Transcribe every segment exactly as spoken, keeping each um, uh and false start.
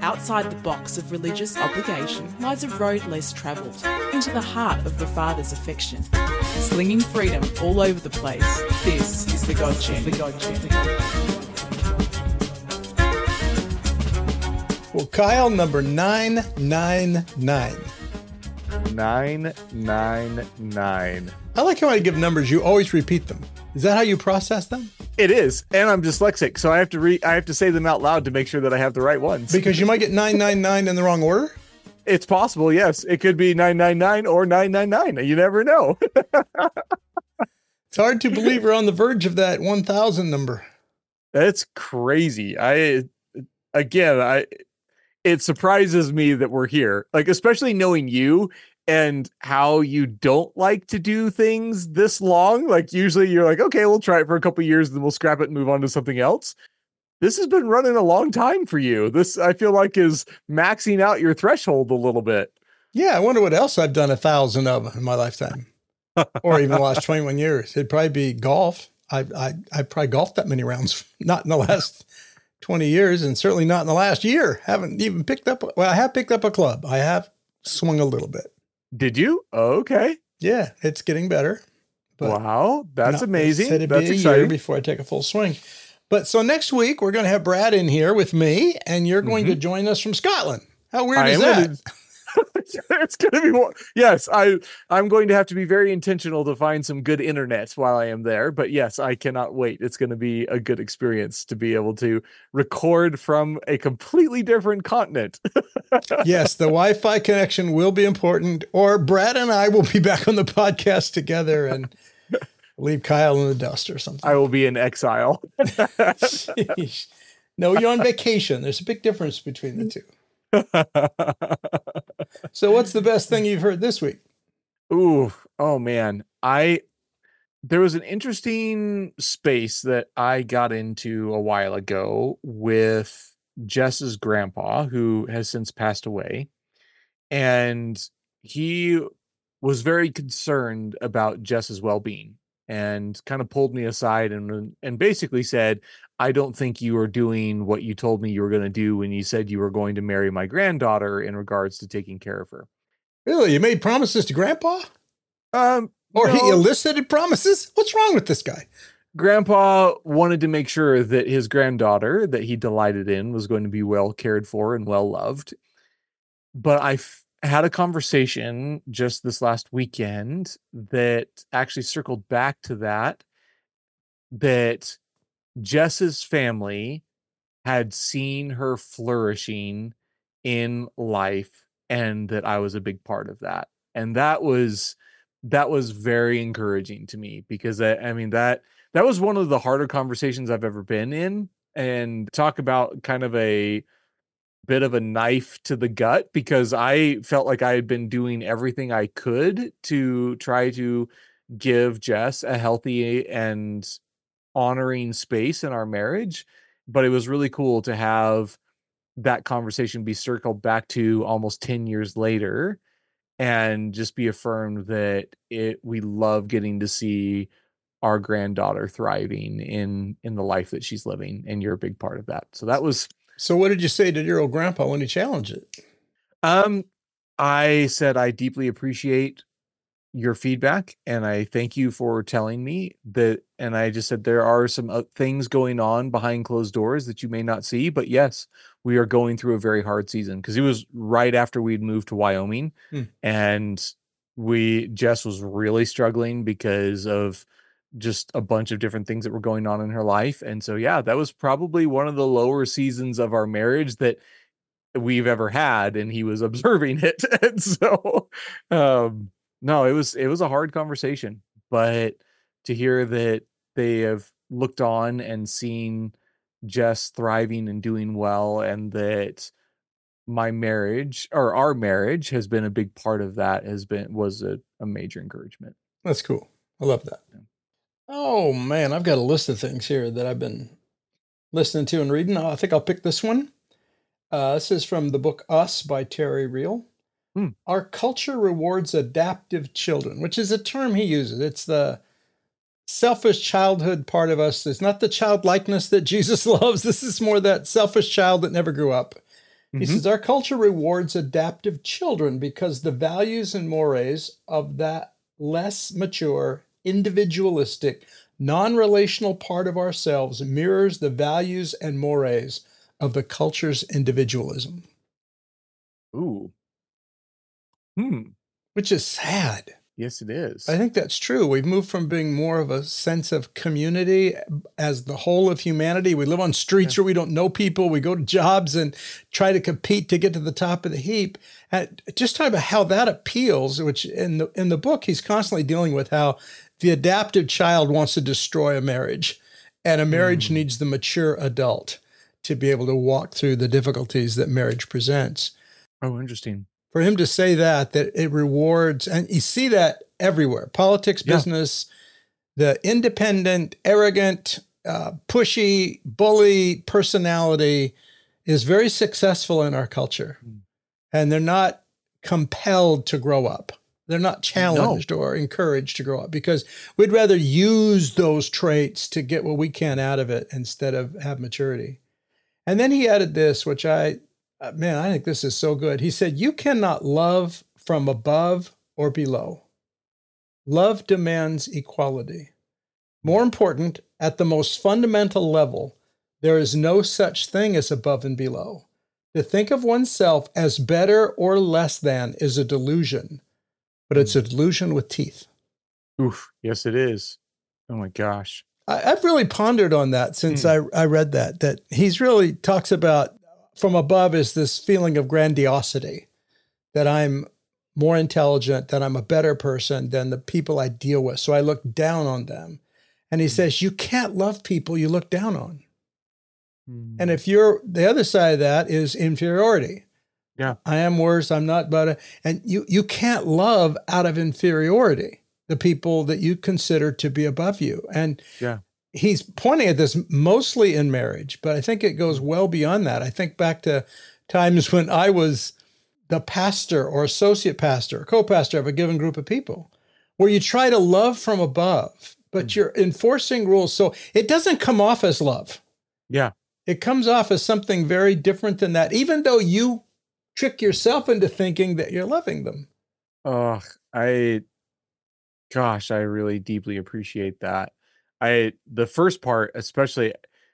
Outside the box of religious obligation lies a road less travelled, into the heart of the Father's affection. Slinging freedom all over the place, this is the God Gem. The God Gem. The God Gem. Well, Kyle, number nine nine nine. nine nine nine. I like how I give numbers, you always repeat them. Is that how you process them? It is, and I'm dyslexic, so I have to re- I have to say them out loud to make sure that I have the right ones. Because you might get nine nine nine in the wrong order? It's possible, yes. It could be nine nine nine or nine nine nine. You never know. It's hard to believe we're on the verge of that one thousand number. That's crazy. I again, I it surprises me that we're here. Like, especially knowing you and how you don't like to do things this long. Like, usually you're like, okay, we'll try it for a couple of years, then we'll scrap it and move on to something else. This has been running a long time for you. This, I feel like, is maxing out your threshold a little bit. Yeah, I wonder what else I've done a thousand of in my lifetime. Or even the last twenty-one years. It'd probably be golf. I I I probably golfed that many rounds, not in the last twenty years, and certainly not in the last year. Haven't even picked up, well, I have picked up a club. I have swung a little bit. Did you? Okay. Yeah, it's getting better. But wow, that's amazing. Said it'd that's be a exciting. year before I take a full swing. But so next week, we're going to have Brad in here with me, and you're going mm-hmm. to join us from Scotland. How weird I is that? Gonna, it's going to be more. Yes, I, I'm going to have to be very intentional to find some good internet while I am there. But yes, I cannot wait. It's going to be a good experience to be able to record from a completely different continent. Yes, the Wi-Fi connection will be important, or Brad and I will be back on the podcast together and leave Kyle in the dust or something. I will be in exile. No, you're on vacation. There's a big difference between the two. So what's the best thing you've heard this week? Ooh, oh man. I, there was an interesting space that I got into a while ago with Jess's grandpa, who has since passed away. And he was very concerned about Jess's well-being and kind of pulled me aside and, and basically said, I don't think you are doing what you told me you were going to do when you said you were going to marry my granddaughter in regards to taking care of her. Really? You made promises to Grandpa? Um, or no. He elicited promises? What's wrong with this guy? Grandpa wanted to make sure that his granddaughter that he delighted in was going to be well cared for and well loved. But I f- had a conversation just this last weekend that actually circled back to that, that Jess's family had seen her flourishing in life and that I was a big part of that. And that was, that was very encouraging to me because I, I mean, that, that was one of the harder conversations I've ever been in, and talk about kind of a bit of a knife to the gut, because I felt like I had been doing everything I could to try to give Jess a healthy and honoring space in our marriage. But it was really cool to have that conversation be circled back to almost ten years later and just be affirmed that it, we love getting to see our granddaughter thriving in, in the life that she's living. And you're a big part of that. So that was, So what did you say to your old grandpa when he challenged it? um, I said, I deeply appreciate your feedback and I thank you for telling me that. And I just said, there are some uh, things going on behind closed doors that you may not see, but yes, we are going through a very hard season, because it was right after we'd moved to Wyoming. Hmm. And we, Jess was really struggling because of just a bunch of different things that were going on in her life. And so, yeah, that was probably one of the lower seasons of our marriage that we've ever had. And he was observing it. And so, um, no, it was, it was a hard conversation, but to hear that they have looked on and seen Jess thriving and doing well, and that my marriage or our marriage has been a big part of that has been, was a, a major encouragement. That's cool. I love that. Yeah. Oh man, I've got a list of things here that I've been listening to and reading. I think I'll pick this one. Uh, this is from the book Us by Terry Real. Hmm. Our culture rewards adaptive children, which is a term he uses. It's the selfish childhood part of us. It's not the childlikeness that Jesus loves. This is more that selfish child that never grew up. He Mhm. says, our culture rewards adaptive children because the values and mores of that less mature, individualistic, non-relational part of ourselves mirrors the values and mores of the culture's individualism. Ooh. Hmm. Which is sad. Yes, it is. I think that's true. We've moved from being more of a sense of community as the whole of humanity. We live on streets Yeah. where we don't know people. We go to jobs and try to compete to get to the top of the heap. And just talk about how that appeals, which in the in the book, he's constantly dealing with how the adaptive child wants to destroy a marriage, and a marriage Mm. needs the mature adult to be able to walk through the difficulties that marriage presents. Oh, interesting. For him to say that, that it rewards, and you see that everywhere, politics, Yeah. business, the independent, arrogant, uh, pushy, bully personality is very successful in our culture. Mm. And they're not compelled to grow up. They're not challenged or encouraged to grow up because we'd rather use those traits to get what we can out of it instead of have maturity. And then he added this, which I, uh, man, I think this is so good. He said, you cannot love from above or below. Love demands equality. More important, at the most fundamental level, there is no such thing as above and below. To think of oneself as better or less than is a delusion, but it's a delusion with teeth. Oof. Yes, it is. Oh my gosh. I, I've really pondered on that since Mm. I, I read that, that he's really talks about from above is this feeling of grandiosity, that I'm more intelligent, that I'm a better person than the people I deal with. So I look down on them. And he Mm. says, you can't love people you look down on. Mm. And if you're, the other side of that is inferiority. Yeah. I am worse. I'm not better. And you, you can't love out of inferiority the people that you consider to be above you. And Yeah. he's pointing at this mostly in marriage, but I think it goes well beyond that. I think back to times when I was the pastor or associate pastor, or co-pastor of a given group of people, where you try to love from above, but you're enforcing rules. So it doesn't come off as love. Yeah. It comes off as something very different than that, even though you trick yourself into thinking that you're loving them. Oh, I, gosh, I really deeply appreciate that. I, the first part, especially,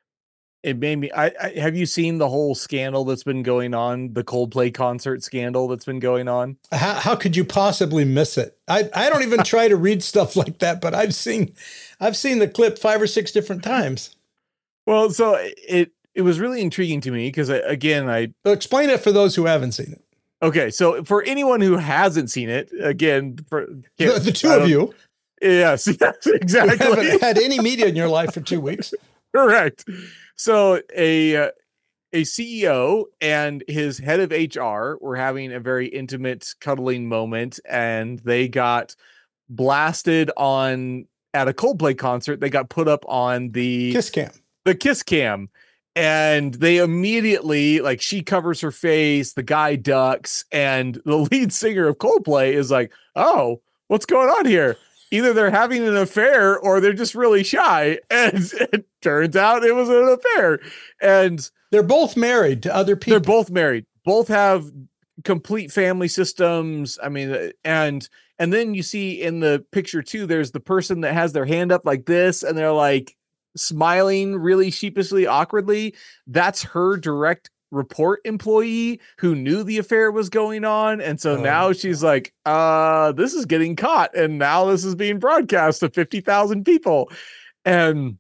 it made me, I, I have you seen the whole scandal that's been going on, the Coldplay concert scandal that's been going on? How, how could you possibly miss it? I, I don't even try to read stuff like that, but I've seen, I've seen the clip five or six different times. Well, so it, it was really intriguing to me because, again, I, So explain it for those who haven't seen it. okay, so for anyone who hasn't seen it, again, for The, the two I of don't- you yes, yes, who exactly. haven't had any media in your life for two weeks. Correct. So a uh, a C E O and his head of H R were having a very intimate cuddling moment, and they got blasted on at a Coldplay concert. They got put up on the Kiss cam. the kiss cam, and they immediately, like, she covers her face, the guy ducks, and the lead singer of Coldplay is like, oh, what's going on here? Either they're having an affair or they're just really shy. And it turns out it was an affair. And They're both married to other people. they're both married, both have complete family systems. I mean, and and then you see in the picture too, there's the person that has their hand up like this, and they're like smiling really sheepishly, awkwardly. That's her direct report employee who knew the affair was going on. And so Oh, now my she's like, uh, this is getting caught. And now this is being broadcast to fifty thousand people. And,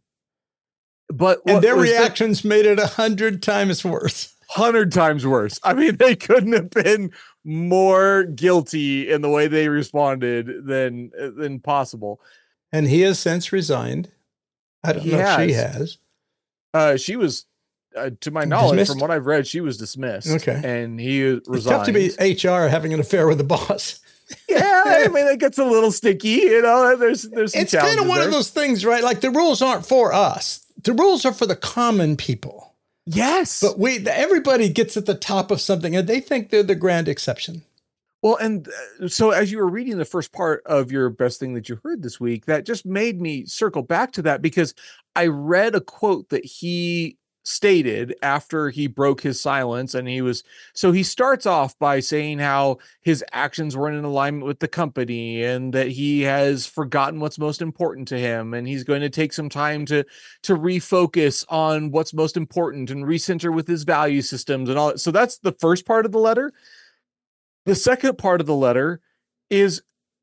but and what their was the- reactions made it a hundred times worse. hundred times worse. I mean, they couldn't have been more guilty in the way they responded than than possible. And he has since resigned. I don't He know if she has. has. Uh, she was, uh, to my knowledge, Dismissed? from what I've read, she was dismissed. Okay. And he resigned. It's tough to be H R having an affair with the boss. Yeah, I mean, it gets a little sticky, you know. There's there's some It's kind of challenges one there. of those things, right? Like the rules aren't for us. The rules are for the common people. Yes. But we, everybody gets at the top of something and they think they're the grand exception. Well, and uh, so as you were reading the first part of your best thing that you heard this week, that just made me circle back to that, because I read a quote that he stated after he broke his silence. And he was, so he starts off by saying how his actions weren't in alignment with the company and that he has forgotten what's most important to him. And he's going to take some time to, to refocus on what's most important and recenter with his value systems and all that. So that's the first part of the letter. The second part of the letter is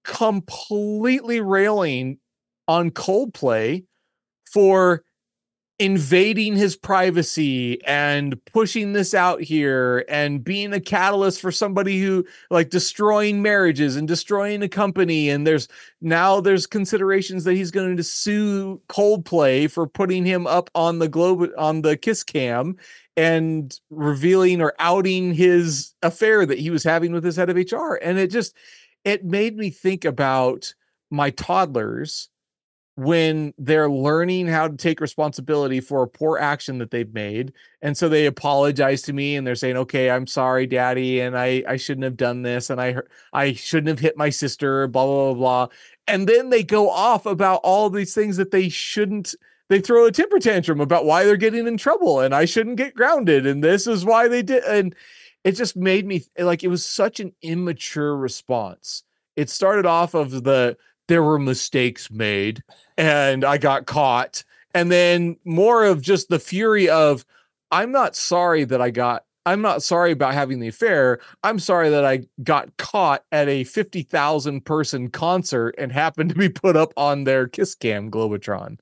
completely railing on Coldplay for invading his privacy and pushing this out here and being a catalyst for somebody who like destroying marriages and destroying a company. And there's now there's considerations that he's going to sue Coldplay for putting him up on the globe on the Kiss Cam and revealing or outing his affair that he was having with his head of H R. And it just, it made me think about my toddlers when they're learning how to take responsibility for a poor action that they've made. And so they apologize to me and they're saying, okay, I'm sorry, daddy. And I, I shouldn't have done this. And I, I shouldn't have hit my sister, blah, blah, blah, blah. And then they go off about all these things that they shouldn't, they throw a temper tantrum about why they're getting in trouble and I shouldn't get grounded. And this is why they did. And it just made me like, it was such an immature response. It started off of the, there were mistakes made and I got caught. And then more of just the fury of, I'm not sorry that I got, I'm not sorry about having the affair. I'm sorry that I got caught at a fifty thousand person concert and happened to be put up on their Kiss Cam Globotron.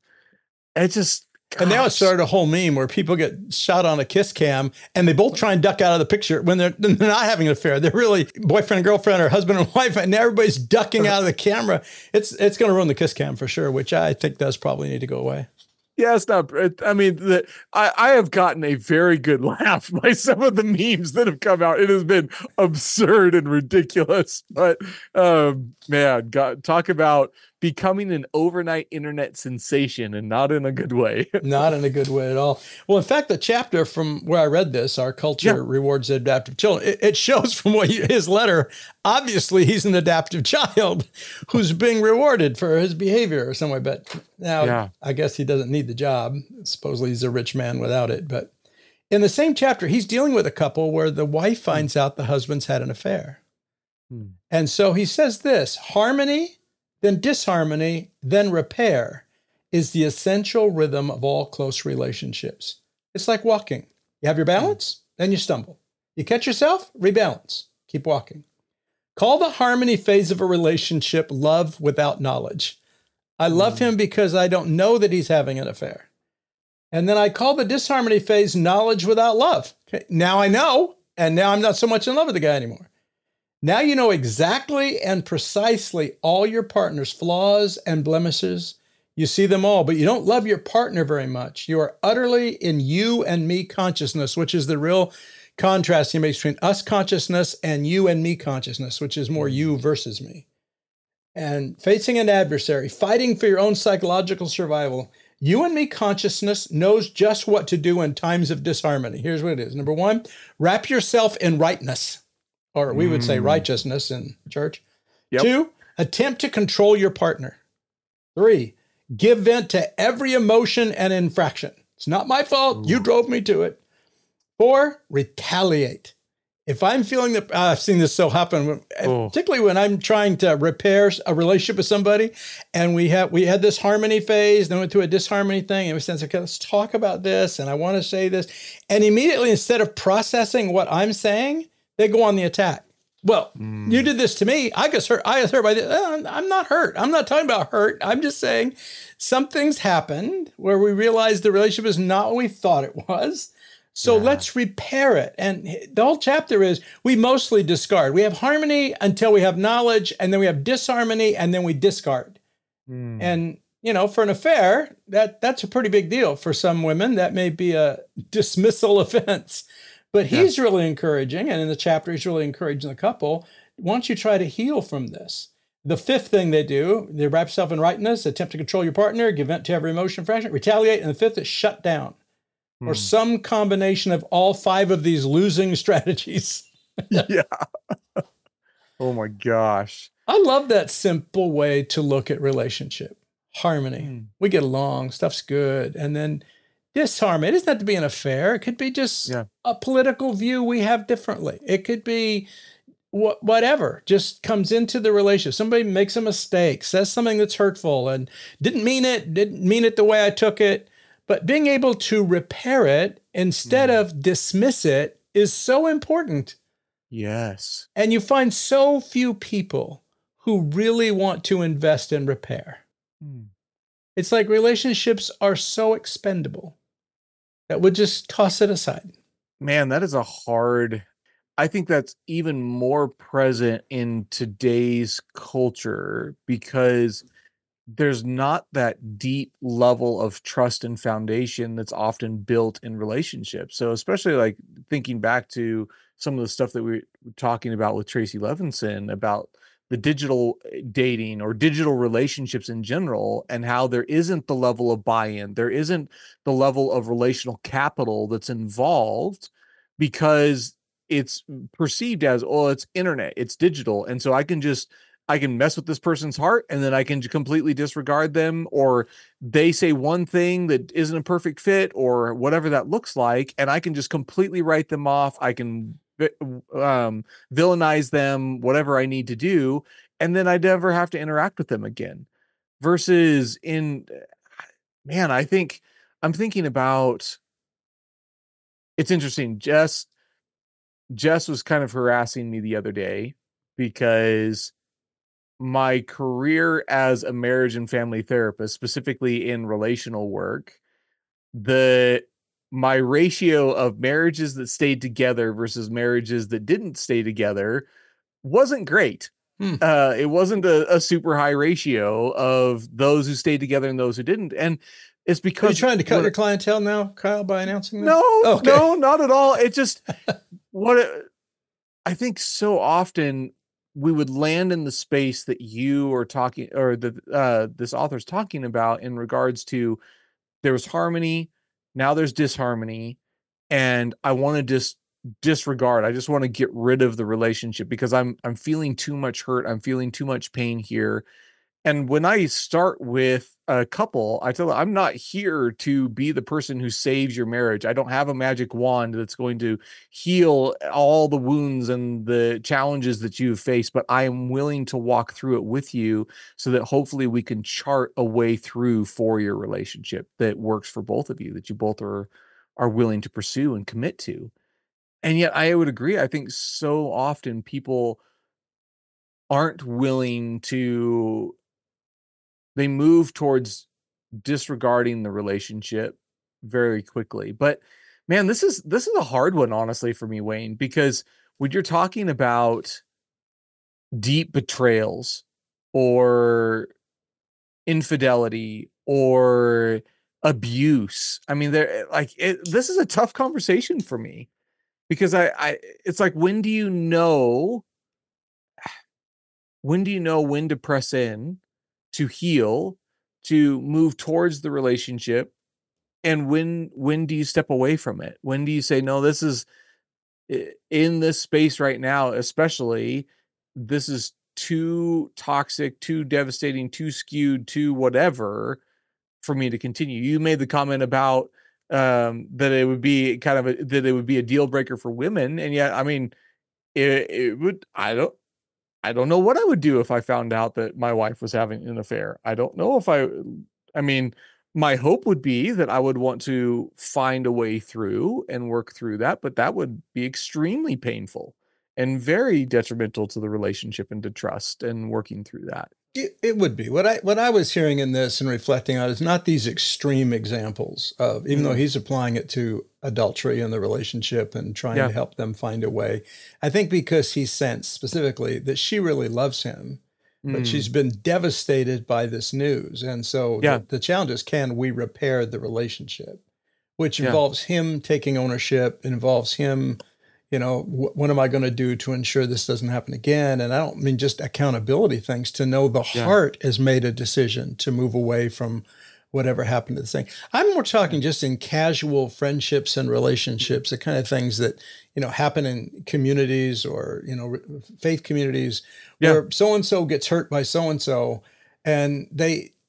It just, gosh. And now it started a whole meme where people get shot on a Kiss Cam and they both try and duck out of the picture when they're, they're not having an affair. They're really boyfriend and girlfriend or husband and wife, and everybody's ducking out of the camera. It's it's going to ruin the Kiss Cam for sure, which I think does probably need to go away. Yeah, it's not. I mean, the, I, I have gotten a very good laugh by some of the memes that have come out. It has been absurd and ridiculous. But um, man, God, talk about becoming an overnight internet sensation, and not in a good way. Not in a good way at all. Well, in fact, the chapter from where I read this, Our Culture Yeah. Rewards Adaptive Children, it, it shows from what you, his letter, obviously he's an adaptive child who's being rewarded for his behavior or some way. But now Yeah. I guess he doesn't need the job. Supposedly he's a rich man without it. But in the same chapter, he's dealing with a couple where the wife finds out the husband's had an affair. Hmm. And so he says this: harmony, then disharmony, then repair is the essential rhythm of all close relationships. It's like walking. You have your balance, then you stumble. You catch yourself, rebalance, keep walking. Call the harmony phase of a relationship love without knowledge. I love him because I don't know that he's having an affair. And then I call the disharmony phase knowledge without love. Okay, now I know, and now I'm not so much in love with the guy anymore. Now you know exactly and precisely all your partner's flaws and blemishes. You see them all, but you don't love your partner very much. You are utterly in you and me consciousness, which is the real contrast he makes between us consciousness and you and me consciousness, which is more you versus me. And facing an adversary, fighting for your own psychological survival, you and me consciousness knows just what to do in times of disharmony. Here's what it is. Number one, wrap yourself in rightness. Or we would say righteousness in church. Yep. Two, attempt to control your partner. Three, give vent to every emotion and infraction. It's not my fault. You drove me to it. Four, retaliate. If I'm feeling that, uh, I've seen this so happen, Oh. particularly when I'm trying to repair a relationship with somebody, and we have we had this harmony phase, then went to a disharmony thing, and we said, okay, let's talk about this, and I want to say this, and immediately instead of processing what I'm saying, they go on the attack. Well, Mm. you did this to me. I got hurt. I got hurt by this. Uh, I'm not hurt. I'm not talking about hurt. I'm just saying some things happened where we realized the relationship is not what we thought it was. So Yeah. let's repair it. And the whole chapter is we mostly discard. We have harmony until we have knowledge, and then we have disharmony, and then we discard. Mm. And, you know, for an affair, that that's a pretty big deal. For some women, that may be a dismissal offense. But he's really encouraging, and in the chapter, he's really encouraging the couple. Why don't you try to heal from this? The fifth thing they do, they wrap yourself in rightness, attempt to control your partner, give vent to every emotion, fraction, retaliate, and the fifth is shut down. Or some combination of all five of these losing strategies. Yeah. Oh my gosh. I love that simple way to look at relationship. Harmony. Mm. We get along, stuff's good. And then disharmony. It doesn't have to be an affair. It could be just Yeah. a political view we have differently. It could be wh- whatever just comes into the relationship. Somebody makes a mistake, says something that's hurtful and didn't mean it, didn't mean it the way I took it. But being able to repair it instead Mm. of dismiss it is so important. Yes. And you find so few people who really want to invest in repair. Mm. It's like relationships are so expendable that we'll just toss it aside. Man, that is a hard. I think that's even more present in today's culture because there's not that deep level of trust and foundation that's often built in relationships. So especially like thinking back to some of the stuff that we were talking about with Tracy Levinson about the digital dating or digital relationships in general, and how there isn't the level of buy-in, there isn't the level of relational capital that's involved because it's perceived as, oh, it's internet, it's digital. And so I can just I can mess with this person's heart and then I can completely disregard them, or they say one thing that isn't a perfect fit or whatever that looks like. And I can just completely write them off. I can um, villainize them, whatever I need to do. And then I never have to interact with them again versus in, man, I think I'm thinking about, it's interesting. Jess, Jess was kind of harassing me the other day because my career as a marriage and family therapist, specifically in relational work, the my ratio of marriages that stayed together versus marriages that didn't stay together wasn't great. Hmm. Uh, it wasn't a, a super high ratio of those who stayed together and those who didn't. And it's because Are you trying to cut when, your clientele now, Kyle, by announcing that? no, Okay. no, not at all. It just what it, I think so often we would land in the space that you are talking, or that uh, this author's talking about, in regards to there was harmony, now there's disharmony, and I want to just disregard. I just want to get rid of the relationship because I'm I'm feeling too much hurt. I'm feeling too much pain here. And when I start with a couple, I tell them, I'm not here to be the person who saves your marriage. I don't have a magic wand that's going to heal all the wounds and the challenges that you've faced, but I am willing to walk through it with you so that hopefully we can chart a way through for your relationship that works for both of you, that you both are, are willing to pursue and commit to. And yet I would agree. I think so often people aren't willing to, they move towards disregarding the relationship very quickly. But man, this is this is a hard one, honestly, for me, Wayne, because when you're talking about deep betrayals or infidelity or abuse, I mean, there like it, this is a tough conversation for me because I, I it's like, when do you know when do you know when to press in to heal, to move towards the relationship, and when when do you step away from it? When do you say, no, this is in this space right now, especially, this is too toxic, too devastating, too skewed, too whatever for me to continue. You made the comment about um that it would be kind of a, that it would be a deal breaker for women, and yet I mean it, it would I don't I don't know what I would do if I found out that my wife was having an affair. I don't know if I, I mean, my hope would be that I would want to find a way through and work through that, but that would be extremely painful and very detrimental to the relationship and to trust and working through that. It, it would be. What I what I was hearing in this and reflecting on is not these extreme examples of, even though he's applying it to adultery in the relationship and trying Yeah. to help them find a way. I think because he sensed specifically that she really loves him, but Mm. she's been devastated by this news. And so Yeah. the, the challenge is, can we repair the relationship? Which Yeah. involves him taking ownership, involves him, you know, wh- what am I going to do to ensure this doesn't happen again? And I don't mean just accountability things, to know the Yeah. heart has made a decision to move away from whatever happened to the thing. I'm more talking just in casual friendships and relationships, the kind of things that, you know, happen in communities or, you know, re- faith communities Yeah. where so-and-so gets hurt by so-and-so and they,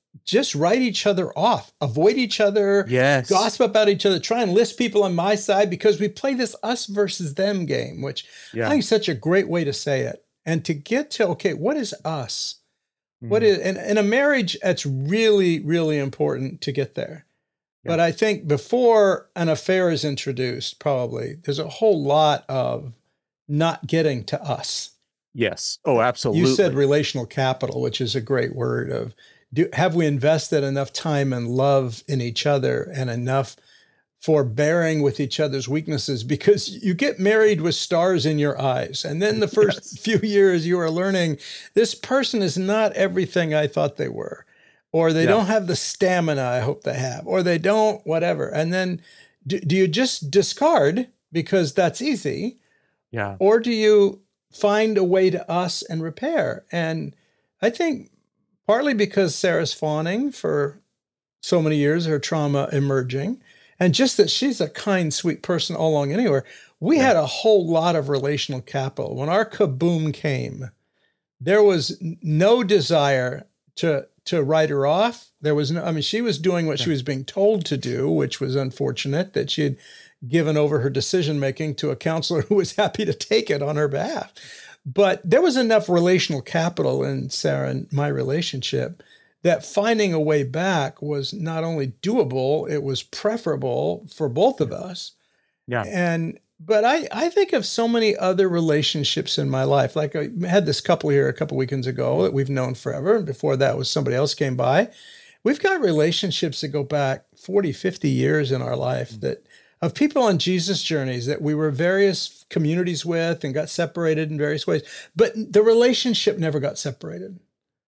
just write each other off, avoid each other, Yes. gossip about each other, try and list people on my side because we play this us versus them game, which Yeah. I think is such a great way to say it. And to get to, okay, what is us? What Mhm. is, and in a marriage, it's really, really important to get there. Yeah. But I think before an affair is introduced, probably there's a whole lot of not getting to us. Yes. Oh, absolutely. You said relational capital, which is a great word of, do, have we invested enough time and love in each other and enough forbearing with each other's weaknesses? Because you get married with stars in your eyes. And then the first Yes. few years you are learning this person is not everything I thought they were, or they Yeah. don't have the stamina I hope they have, or they don't, whatever. And then do, do you just discard because that's easy? Yeah. Or do you find a way to us and repair? And I think partly because Sarah's fawning for so many years, her trauma emerging, and just that she's a kind, sweet person all along anywhere, we Yeah. had a whole lot of relational capital. When our kaboom came, there was no desire to to write her off. There was no, I mean, she was doing what Yeah. she was being told to do, which was unfortunate that she had given over her decision making to a counselor who was happy to take it on her behalf. But there was enough relational capital in Sarah and my relationship that finding a way back was not only doable, it was preferable for both of us. Yeah. And but I, I think of so many other relationships in my life. Like I had this couple here a couple weekends ago that we've known forever. And before that was somebody else came by. We've got relationships that go back forty, fifty years in our life that of people on Jesus journeys that we were various communities with and got separated in various ways, but the relationship never got separated.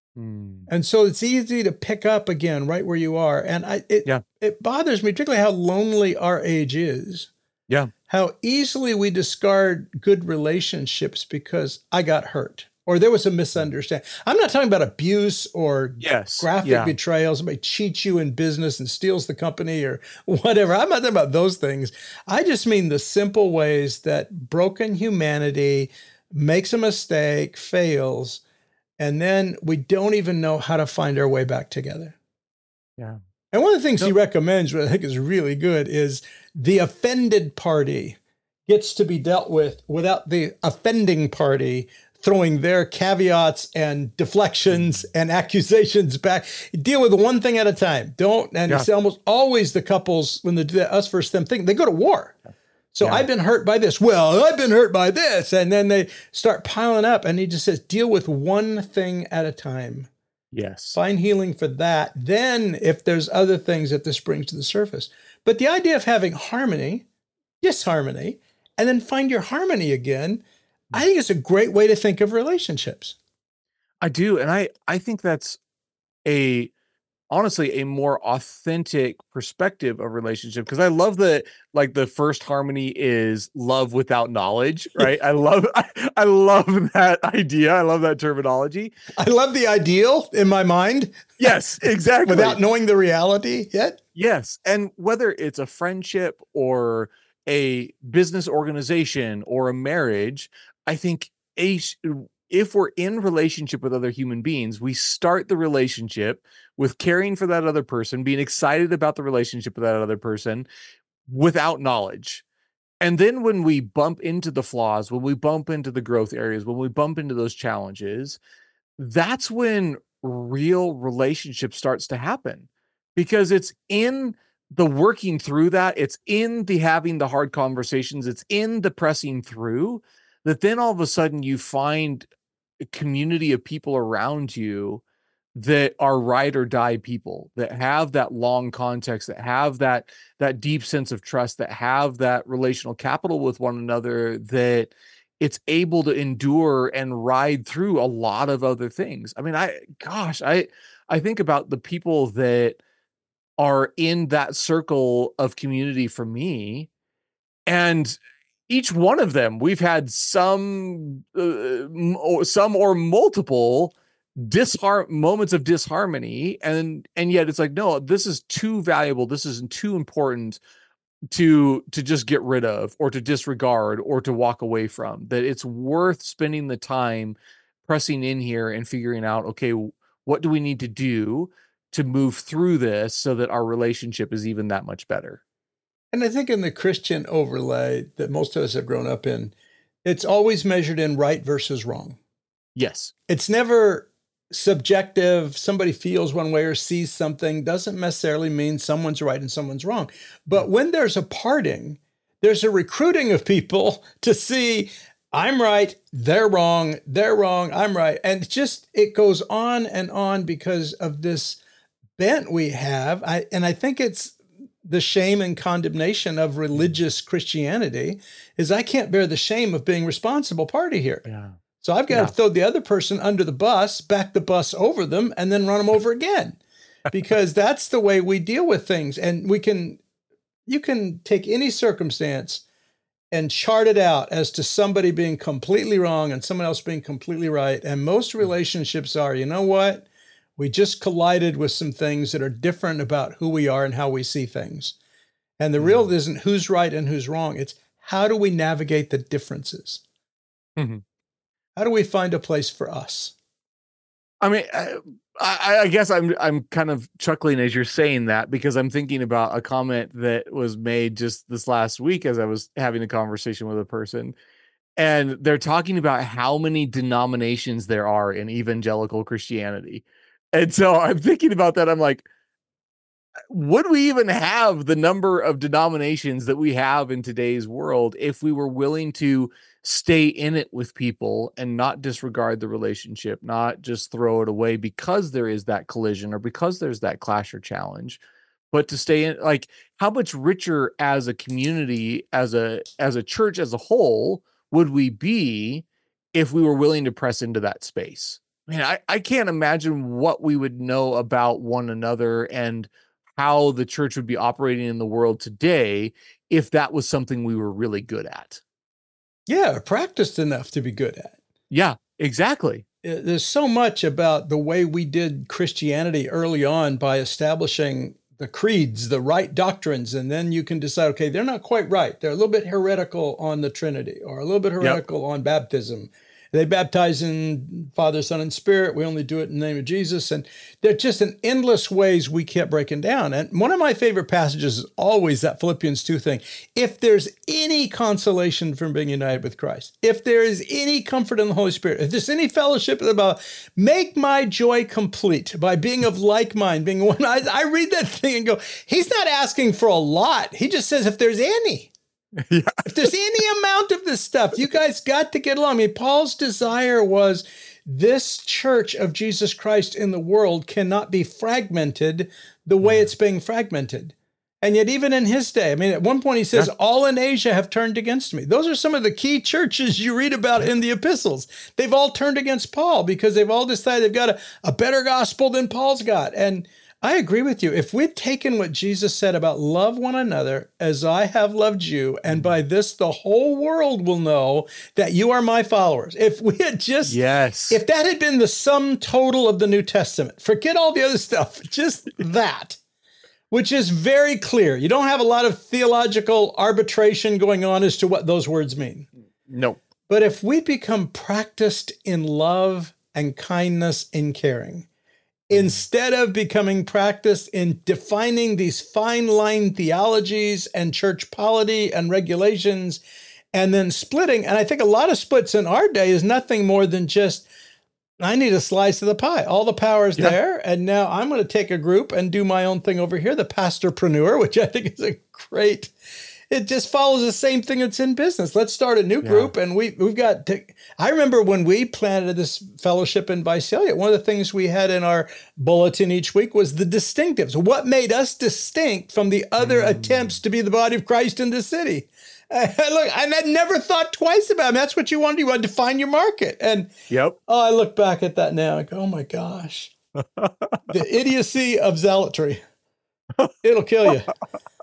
Mm. And so it's easy to pick up again right where you are. And I, it, Yeah. it bothers me, particularly how lonely our age is. Yeah. How easily we discard good relationships because I got hurt or there was a misunderstanding. I'm not talking about abuse or Yes. graphic Yeah. betrayal. Somebody cheats you in business and steals the company or whatever. I'm not talking about those things. I just mean the simple ways that broken humanity makes a mistake, fails, and then we don't even know how to find our way back together. Yeah. And one of the things No. he recommends, which I think is really good, is the offended party gets to be dealt with without the offending party throwing their caveats and deflections and accusations back. Deal with one thing at a time. Don't, and Yeah. it's almost always the couples, when they do that us versus them thing, they go to war. So Yeah. I've been hurt by this. Well, I've been hurt by this. And then they start piling up. And he just says, deal with one thing at a time. Yes. Find healing for that. Then if there's other things that this brings to the surface. But the idea of having harmony, disharmony, and then find your harmony again, I think it's a great way to think of relationships. I do. And I, I think that's a, honestly, a more authentic perspective of relationship. Cause I love that, like the first harmony is love without knowledge, right? I love, I, I love that idea. I love that terminology. I love the ideal in my mind. Yes, exactly. Without knowing the reality yet. Yes. And whether it's a friendship or a business organization or a marriage, I think a, if we're in relationship with other human beings, we start the relationship with caring for that other person, being excited about the relationship with that other person without knowledge. And then when we bump into the flaws, when we bump into the growth areas, when we bump into those challenges, that's when real relationship starts to happen, because it's in the working through that, it's in the having the hard conversations, it's in the pressing through, that then all of a sudden you find a community of people around you that are ride or die people, that have that long context, that have that that deep sense of trust, that have that relational capital with one another, that it's able to endure and ride through a lot of other things. I mean, I gosh, I I think about the people that are in that circle of community for me, and each one of them, we've had some uh, m- or some or multiple dishar moments of disharmony, and and yet it's like, no, this is too valuable, this is too important to to just get rid of or to disregard or to walk away from, that it's worth spending the time pressing in here and figuring out, okay, what do we need to do to move through this so that our relationship is even that much better. And I think in the Christian overlay that most of us have grown up in, it's always measured in right versus wrong. Yes. It's never subjective. Somebody feels one way or sees something doesn't necessarily mean someone's right and someone's wrong. But when there's a parting, there's a recruiting of people to see I'm right, they're wrong, they're wrong, I'm right. And just, it goes on and on because of this bent we have. I, and I think it's the shame and condemnation of religious Christianity is I can't bear the shame of being responsible party here. Yeah. So I've got Yeah. to throw the other person under the bus, back the bus over them, and then run them over again. Because that's the way we deal with things. And we can, you can take any circumstance and chart it out as to somebody being completely wrong and someone else being completely right. And most relationships are, you know what? We just collided with some things that are different about who we are and how we see things. And the Mhm. real isn't who's right and who's wrong. It's how do we navigate the differences? Mhm. How do we find a place for us? I mean, I, I, I guess I'm I'm kind of chuckling as you're saying that because I'm thinking about a comment that was made just this last week as I was having a conversation with a person, and they're talking about how many denominations there are in evangelical Christianity. And so I'm thinking about that. I'm like, would we even have the number of denominations that we have in today's world if we were willing to stay in it with people and not disregard the relationship, not just throw it away because there is that collision or because there's that clash or challenge, but to stay in? Like, how much richer as a community, as a as a church as a whole would we be if we were willing to press into that space? I mean, I, I can't imagine what we would know about one another and how the church would be operating in the world today if that was something we were really good at. Yeah, practiced enough to be good at. Yeah, exactly. Uh, There's so much about the way we did Christianity early on by establishing the creeds, the right doctrines, and then you can decide, okay, they're not quite right. They're a little bit heretical on the Trinity or a little bit heretical on baptism. They baptize in Father, Son, and Spirit. We only do it in the name of Jesus. And they're just in endless ways we kept breaking down. And one of my favorite passages is always that Philippians two thing. If there's any consolation from being united with Christ, if there is any comfort in the Holy Spirit, if there's any fellowship about, make my joy complete by being of like mind, being one. I, I read that thing and go, he's not asking for a lot. He just says, if there's any. Yeah. If there's any amount of this stuff, you guys got to get along. I mean, Paul's desire was this church of Jesus Christ in the world cannot be fragmented the way it's being fragmented. And yet even in his day, I mean, at one point he says, Yeah. all in Asia have turned against me. Those are some of the key churches you read about in the epistles. They've all turned against Paul because they've all decided they've got a, a better gospel than Paul's got. And I agree with you. If we'd taken what Jesus said about love one another as I have loved you, and by this the whole world will know that you are my followers. If we had just, Yes. if that had been the sum total of the New Testament, forget all the other stuff, just that, which is very clear. You don't have a lot of theological arbitration going on as to what those words mean. No. But if we become practiced in love and kindness and caring, instead of becoming practiced in defining these fine line theologies and church polity and regulations, and then splitting. And I think a lot of splits in our day is nothing more than just, I need a slice of the pie. All the power is Yeah. there. And now I'm going to take a group and do my own thing over here, the pastorpreneur, which I think is a great, it just follows the same thing that's in business. Let's start a new Yeah. group. And we, we've got, to, I remember when we planted this fellowship in Visalia, one of the things we had in our bulletin each week was the distinctives. What made us distinct from the other Mm. attempts to be the body of Christ in the city? Uh, look, and I never thought twice about it. That's what you wanted. You wanted to find your market. And Yep. oh, I look back at that now and go, oh my gosh, the idiocy of zealotry. It'll kill you.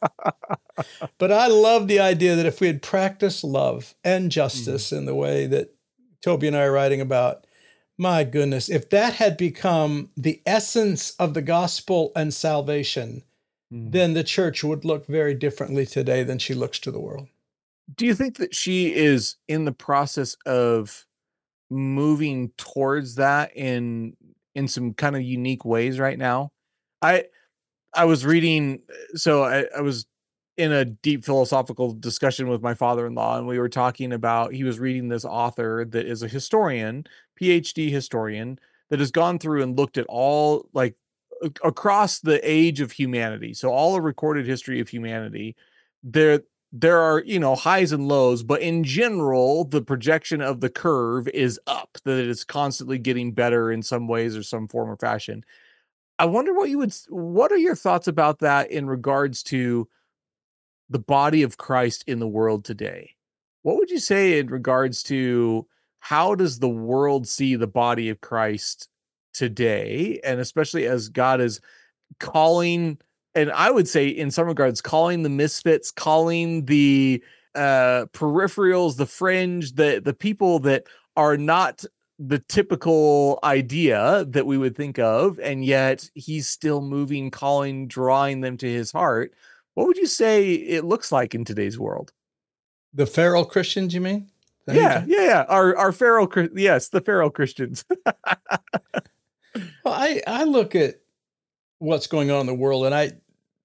But I love the idea that if we had practiced love and justice in the way that Toby and I are writing about, my goodness, if that had become the essence of the gospel and salvation, Mm. then the church would look very differently today than she looks to the world. Do you think that she is in the process of moving towards that in in some kind of unique ways right now? I I was reading, so I, I was in a deep philosophical discussion with my father-in-law, and we were talking about, he was reading this author that is a historian, PhD historian, that has gone through and looked at all, like, a- across the age of humanity. So all the recorded history of humanity, there there are, you know, highs and lows, but in general, the projection of the curve is up, that it is constantly getting better in some ways or some form or fashion. I wonder what you would, what are your thoughts about that in regards to the body of Christ in the world today? What would you say in regards to how does the world see the body of Christ today? And especially as God is calling, and I would say in some regards, calling the misfits, calling the uh, peripherals, the fringe, the, the people that are not the typical idea that we would think of, and yet he's still moving, calling, drawing them to his heart. What would you say it looks like in today's world? The feral Christians, you mean? Yeah, yeah, yeah. Our our feral, yes, the feral Christians. Well, I I look at what's going on in the world, and I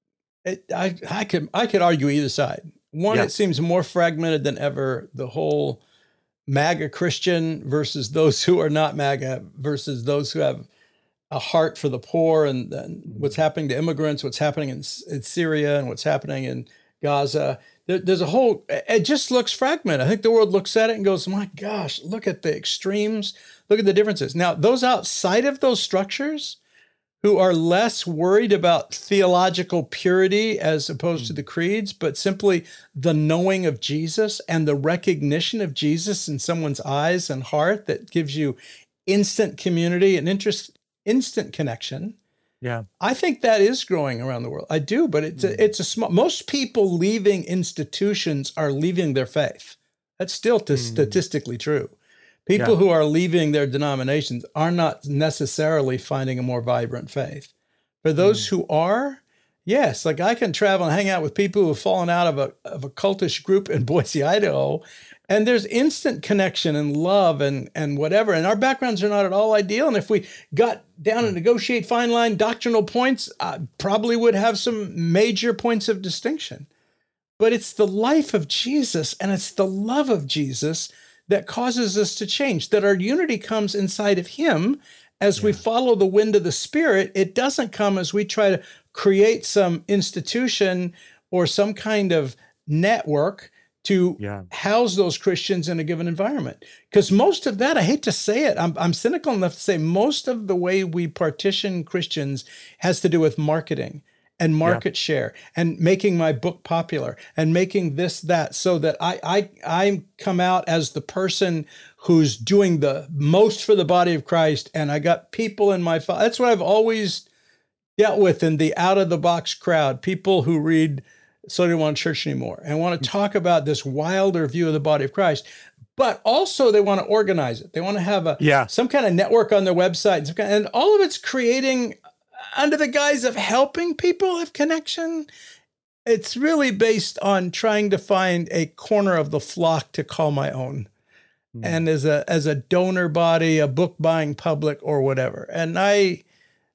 it, I I could I could argue either side. One, Yeah. it seems more fragmented than ever. The whole MAGA Christian versus those who are not MAGA versus those who have a heart for the poor, and, and what's happening to immigrants, what's happening in, in Syria, and what's happening in Gaza. There, there's a whole, it just looks fragmented. I think the world looks at it and goes, my gosh, look at the extremes, look at the differences. Now, those outside of those structures who are less worried about theological purity as opposed to the creeds, but simply the knowing of Jesus and the recognition of Jesus in someone's eyes and heart that gives you instant community and interest, instant connection. Yeah. I think that is growing around the world. I do, but it's a, it's a small, most people leaving institutions are leaving their faith. That's still t- mm. statistically true. People yeah. who are leaving their denominations are not necessarily finding a more vibrant faith. For those mm. who are, yes, like I can travel and hang out with people who have fallen out of a of a cultish group in Boise, Idaho, and there's instant connection and love and and whatever. And our backgrounds are not at all ideal. And if we got down and negotiate fine line doctrinal points, I probably would have some major points of distinction. But it's the life of Jesus and it's the love of Jesus that causes us to change, that our unity comes inside of him as yeah. we follow the wind of the Spirit. It doesn't come as we try to create some institution or some kind of network to yeah. house those Christians in a given environment. Because most of that, I hate to say it, I'm, I'm cynical enough to say most of the way we partition Christians has to do with marketing and market yeah. share and making my book popular and making this, that, so that I, I, I come out as the person who's doing the most for the body of Christ. And I got people in my, that's what I've always dealt with in the out of the box crowd, people who read So They Want Church Anymore and want to talk about this wilder view of the body of Christ. But also they want to organize it. They want to have a yeah. some kind of network on their website. Some kind, and all of it's creating under the guise of helping people have connection. It's really based on trying to find a corner of the flock to call my own. Mm. And as a as a donor body, a book buying public or whatever. And I,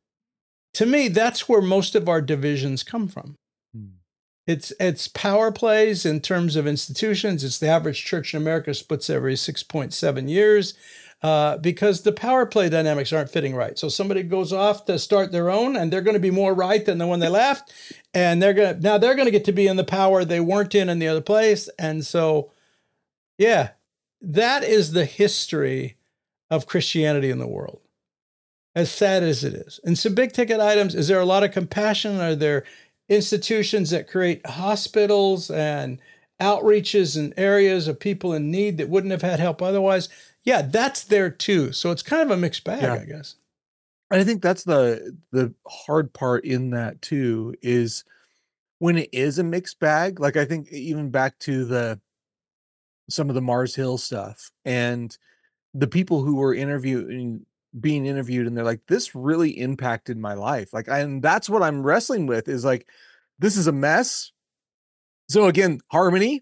to me, that's where most of our divisions come from. Mm. It's it's power plays in terms of institutions. It's the average church in America splits every six point seven years. Uh, because the power play dynamics aren't fitting right. So somebody goes off to start their own and they're going to be more right than the one they left. And they're going to, now they're going to get to be in the power they weren't in in the other place. And so, yeah, that is the history of Christianity in the world. As sad as it is. And some big ticket items, is there a lot of compassion? Are there institutions that create hospitals and outreaches in areas of people in need that wouldn't have had help otherwise? Yeah, that's there too. So it's kind of a mixed bag, yeah. I guess. And I think that's the the hard part in that too, is when it is a mixed bag. Like I think even back to the some of the Mars Hill stuff and the people who were interviewing being interviewed and they're like, this really impacted my life. Like, I, and that's what I'm wrestling with is like, this is a mess. So again, harmony,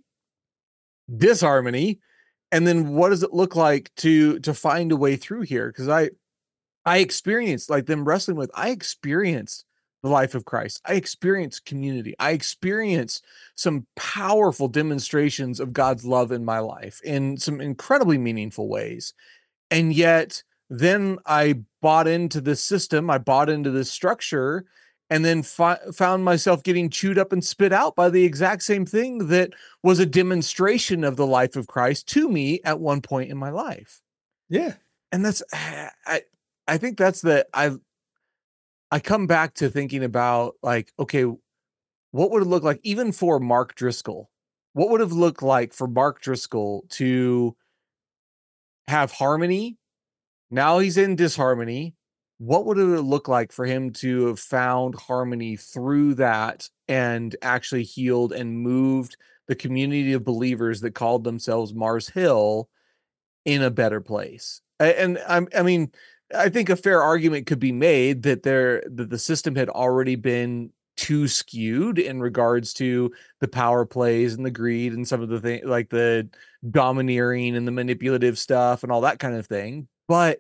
disharmony. And then what does it look like to to find a way through here? Because I I experienced like them wrestling with, I experienced the life of Christ. I experience community. I experience some powerful demonstrations of God's love in my life in some incredibly meaningful ways. And yet then I bought into this system, I bought into this structure, and then fi- found myself getting chewed up and spit out by the exact same thing that was a demonstration of the life of Christ to me at one point in my life. Yeah. And that's, I, I think that's the, I, I come back to thinking about like, okay, what would it look like even for Mark Driscoll? What would it have looked like for Mark Driscoll to have harmony? Now he's in disharmony. What would it look like for him to have found harmony through that and actually healed and moved the community of believers that called themselves Mars Hill in a better place? And I'm, I mean, I think a fair argument could be made that there, that the system had already been too skewed in regards to the power plays and the greed and some of the things like the domineering and the manipulative stuff and all that kind of thing. But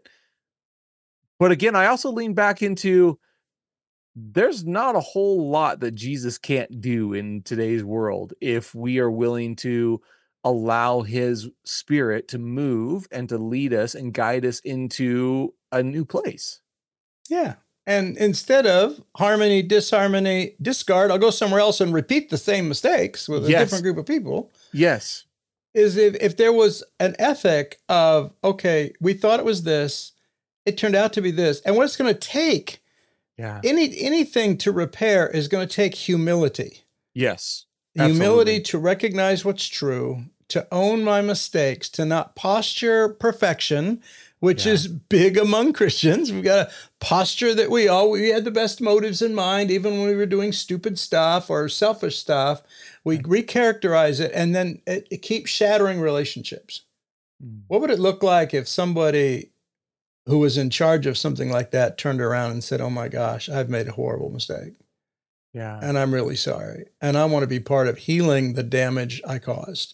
But again, I also lean back into there's not a whole lot that Jesus can't do in today's world if we are willing to allow his spirit to move and to lead us and guide us into a new place. Yeah. And instead of harmony, disharmony, discard, I'll go somewhere else and repeat the same mistakes with a Yes. different group of people. Yes. Is if, if there was an ethic of, okay, we thought it was this, it turned out to be this. And what it's going to take, Yeah. any anything to repair is going to take humility. Yes. Humility Absolutely. to recognize what's true, to own my mistakes, to not posture perfection, which Yeah. is big among Christians. We've got a posture that we all, we had the best motives in mind, even when we were doing stupid stuff or selfish stuff. We recharacterize it, and then it, it keeps shattering relationships. Mm. What would it look like if somebody who was in charge of something like that turned around and said, oh my gosh, I've made a horrible mistake Yeah. and I'm really sorry. And I want to be part of healing the damage I caused.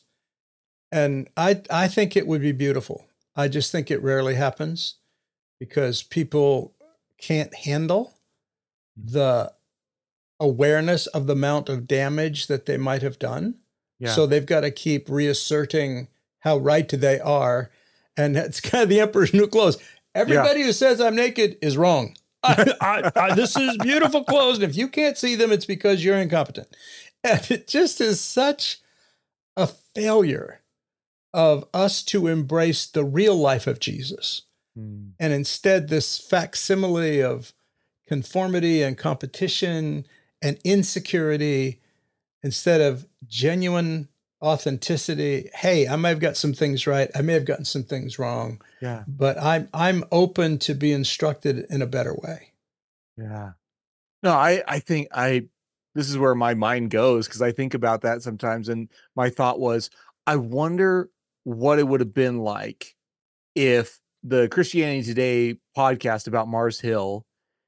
And I, I think it would be beautiful. I just think it rarely happens because people can't handle the awareness of the amount of damage that they might have done. Yeah. So they've got to keep reasserting how right they are. And it's kind of the emperor's new clothes. Everybody yeah. who says I'm naked is wrong. I, I, I, this is beautiful clothes. And if you can't see them, it's because you're incompetent. And it just is such a failure of us to embrace the real life of Jesus. Mm. And instead, this facsimile of conformity and competition and insecurity, instead of genuine authenticity. Hey, I may have got some things right. I may have gotten some things wrong. Yeah. But I'm I'm open to be instructed in a better way. Yeah. No, I, I think I, this is where my mind goes because I think about that sometimes. And my thought was, I wonder what it would have been like if the Christianity Today podcast about Mars Hill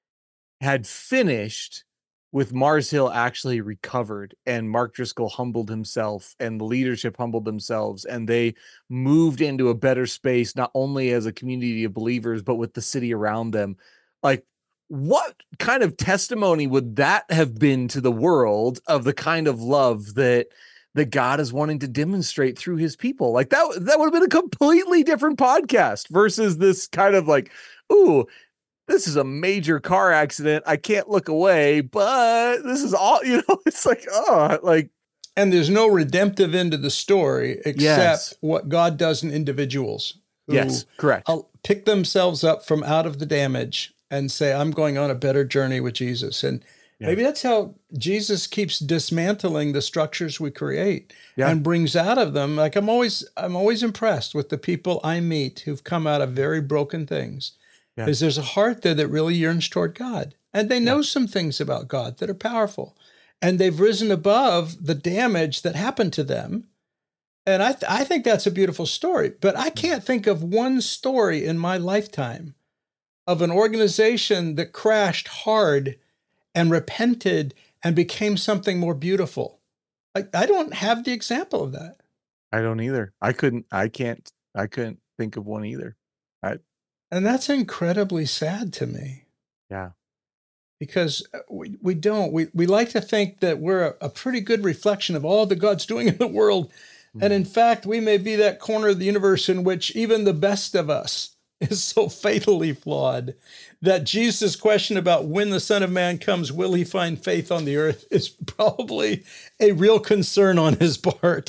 had finished with Mars Hill actually recovered and Mark Driscoll humbled himself and the leadership humbled themselves and they moved into a better space, not only as a community of believers, but with the city around them. Like, what kind of testimony would that have been to the world of the kind of love that that God is wanting to demonstrate through his people? Like that, that would have been a completely different podcast versus this kind of like, ooh, this is a major car accident. I can't look away, but this is all, you know, it's like, oh, like. And there's no redemptive end of the story except Yes. what God does in individuals who Yes, correct. pick themselves up from out of the damage and say, I'm going on a better journey with Jesus. And yeah. maybe that's how Jesus keeps dismantling the structures we create yeah. and brings out of them. Like I'm always, I'm always impressed with the people I meet who've come out of very broken things. Yeah. Because there's a heart there that really yearns toward God. And they know yeah. some things about God that are powerful. And they've risen above the damage that happened to them. And I, th- I think that's a beautiful story. But I can't think of one story in my lifetime of an organization that crashed hard and repented and became something more beautiful. I, I don't have the example of that. I don't either. I couldn't, I can't, I couldn't think of one either. I, And that's incredibly sad to me. Yeah. because we, we don't. We, we like to think that we're a, a pretty good reflection of all that God's doing in the world. Mm-hmm. And in fact, we may be that corner of the universe in which even the best of us is so fatally flawed that Jesus' question about when the Son of Man comes, will he find faith on the earth, is probably a real concern on his part.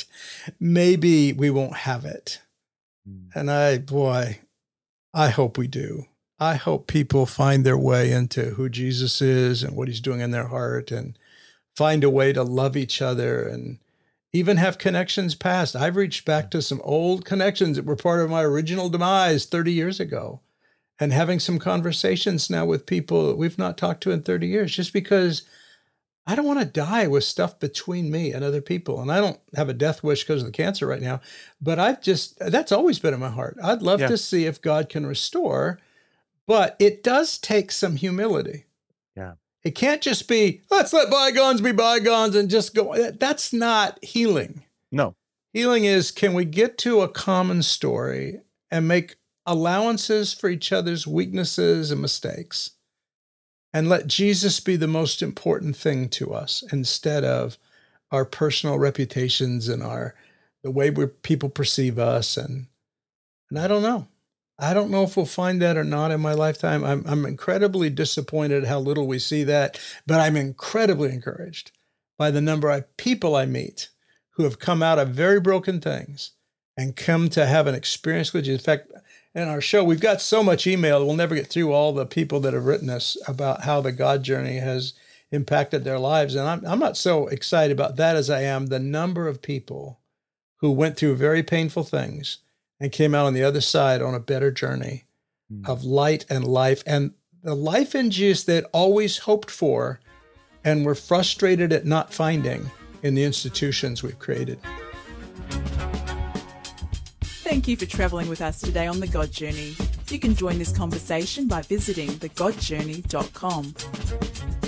Maybe we won't have it. Mm. And I, boy, I hope we do. I hope people find their way into who Jesus is and what he's doing in their heart and find a way to love each other and even have connections past. I've reached back to some old connections that were part of my original demise thirty years ago and having some conversations now with people that we've not talked to in thirty years, just because I don't want to die with stuff between me and other people. And I don't have a death wish because of the cancer right now, but I've just, that's always been in my heart. I'd love yeah. to see if God can restore, but it does take some humility. Yeah. It can't just be, let's let bygones be bygones and just go. That's not healing. No. Healing is, can we get to a common story and make allowances for each other's weaknesses and mistakes and let Jesus be the most important thing to us instead of our personal reputations and our the way we people perceive us. And and I don't know. I don't know if we'll find that or not in my lifetime. I'm I'm incredibly disappointed how little we see that, but I'm incredibly encouraged by the number of people I meet who have come out of very broken things and come to have an experience with you. In fact, in our show, we've got so much email, we'll never get through all the people that have written us about how the God journey has impacted their lives. And I'm I'm not so excited about that as I am the number of people who went through very painful things and came out on the other side on a better journey mm. of light and life, and the life in Jesus they'd always hoped for and were frustrated at not finding in the institutions we've created. Thank you for travelling with us today on The God Journey. You can join this conversation by visiting the god journey dot com.